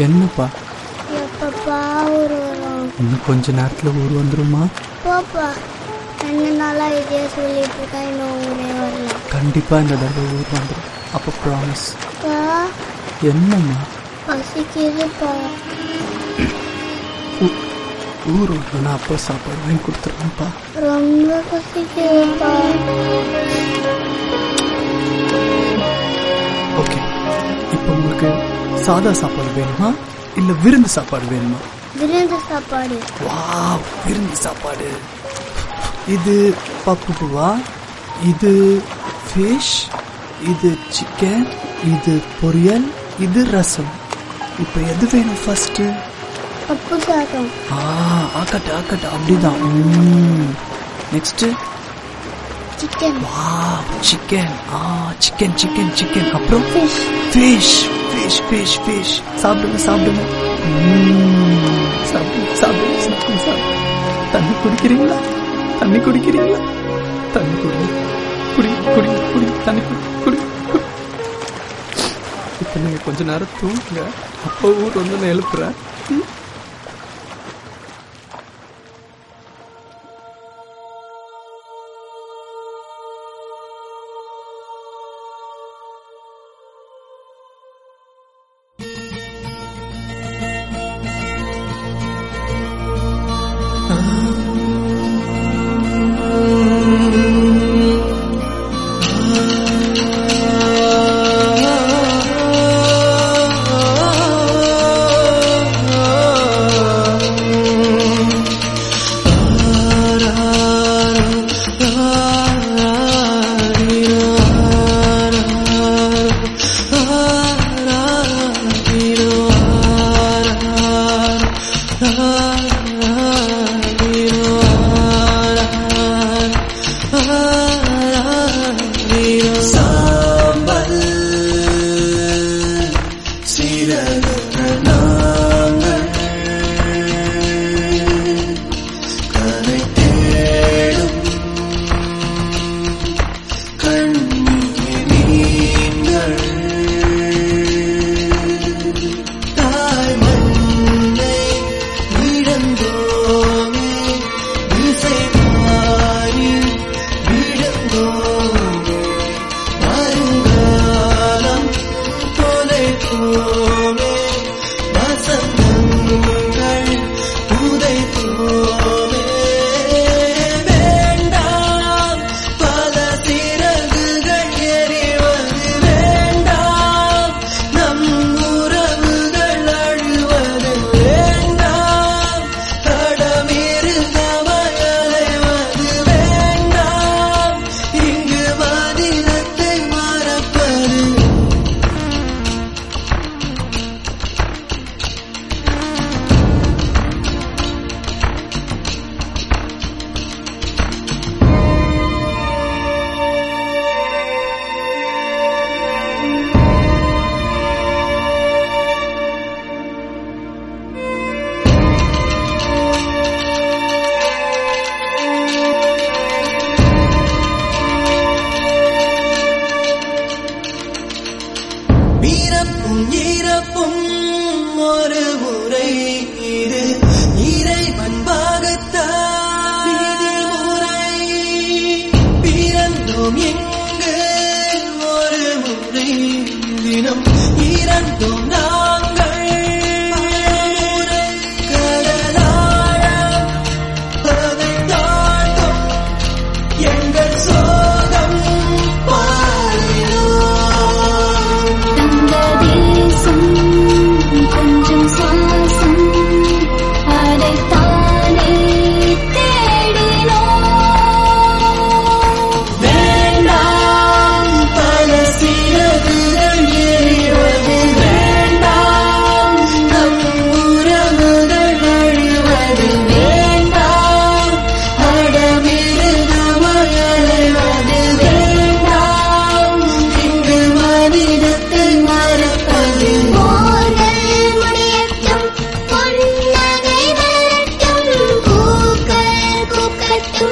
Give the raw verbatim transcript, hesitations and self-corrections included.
என்னப்பா? எப்பப்பா ஊர் வரும்? இன்னும் கொஞ்ச நேரத்துல ஊர் வந்துருமா? பாப்பா ரெண்டு நாளா இதே சொல்லிட்டு இருக்கா, இன்னும் ஊரே வரல. கண்டிப்பா இந்த தடவை ஊர் வந்துடும். அப்ப ப்ராமிஸ். என்னம்மா? பசிக்குதுப்பா. ஊர் வரணும்னா அப்பா சாப்பாடு வாங்கி கொடுத்துருவேன்ப்பா. ரொம்ப பசிக்குதுப்பா. ஓகே, இப்போ உங்களுக்கு சாதா சாப்பாடு வேணுமா இல்ல விருந்து சாப்பாடு வேணுமா? விருந்து சாப்பாடு. வாவ், விருந்து சாப்பாடு. இது பப்பு பூவா, இது ஃபிஷ், இது சிக்கன், இது பொரியல், இது ரசம். இப்போ எது வேணும் ஃபர்ஸ்ட்? பப்பு சாதம். ஆ, ஆக்கட்ட ஆக்கட்ட அப்படிதான். Next chicken. Wow, chicken. ஆ, சிக்கன் சிக்கன் சிக்கன். அப்புறம் fish fish fish fish fish. சாப்பிடுங்க சாப்பிடுங்க சாப்பிடுங்க சாப்பிடுங்க சாப்பிடுங்க சாப்பிடுங்க. தண்ணி குடிக்கிறீங்களா? தண்ணி குடிக்கிறீங்களா? தண்ணி குடி குடி குடி குடி தண்ணி குடி குடி குடி. இப்போ நீங்க கொஞ்ச நேரம் தூங்குங்க, அப்போ ஊர் வந்து நான் எழுப்புறேன். பூக்கள் பூக்கட்டும்